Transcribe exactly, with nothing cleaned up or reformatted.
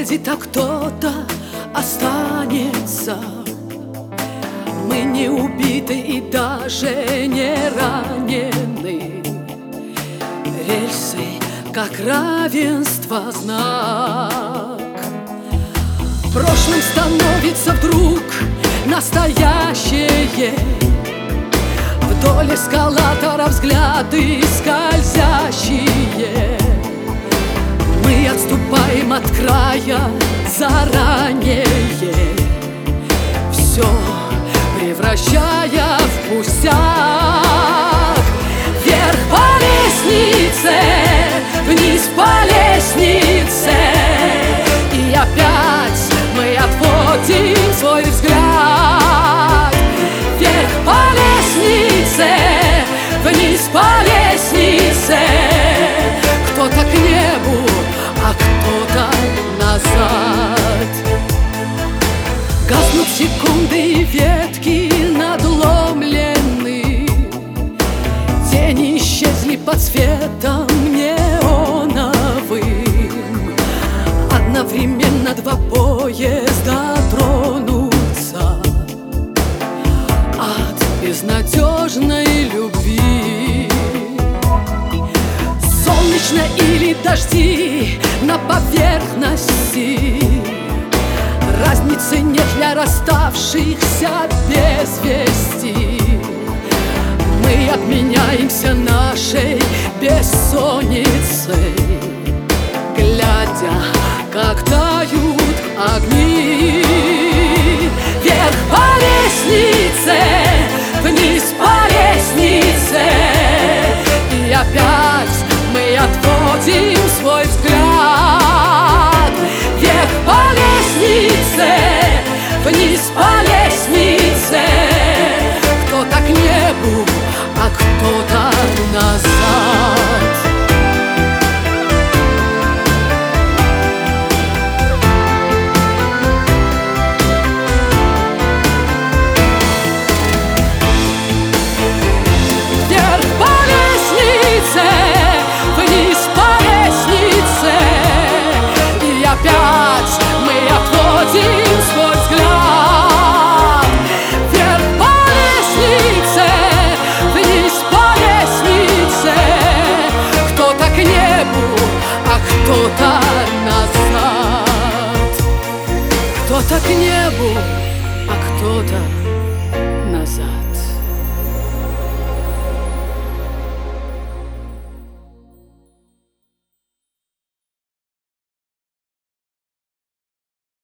уедет, а кто-то останется. Мы не убиты и даже не ранены. Рельсы, как равенство, знак. Прошлым становится вдруг настоящее. Вдоль эскалатора взгляды скользящие. Мы отступаем от края заранее, все превращая в пустяк. Вверх по лестнице, вниз по лестнице, и опять мы отводим свой взгляд. Вверх по лестнице, вниз по лестнице, кто-то к небу, а кто-то назад. Гаснут секунды и ветки надломлены. Тени исчезли под светом неоновым. Одновременно два поезда тронутся от безнадежной любви. Солнечно или дожди на поверхности, разницы нет для расставшихся без вести. Мы обменяемся нашей бессонницей, глядя, как тают огни. Вверх по лестнице, вниз по лестнице, и опять мы отводим свой взгляд. Вверх по лестнице, вниз по лестнице, кто-то к небу, а кто-то назад. Вверх по лестнице, вниз по лестнице, и опять мы отводим свой взгляд. Вверх по лестнице, вниз по лестнице, кто-то к небу, а кто-то назад. Кто-то к небу, а кто-то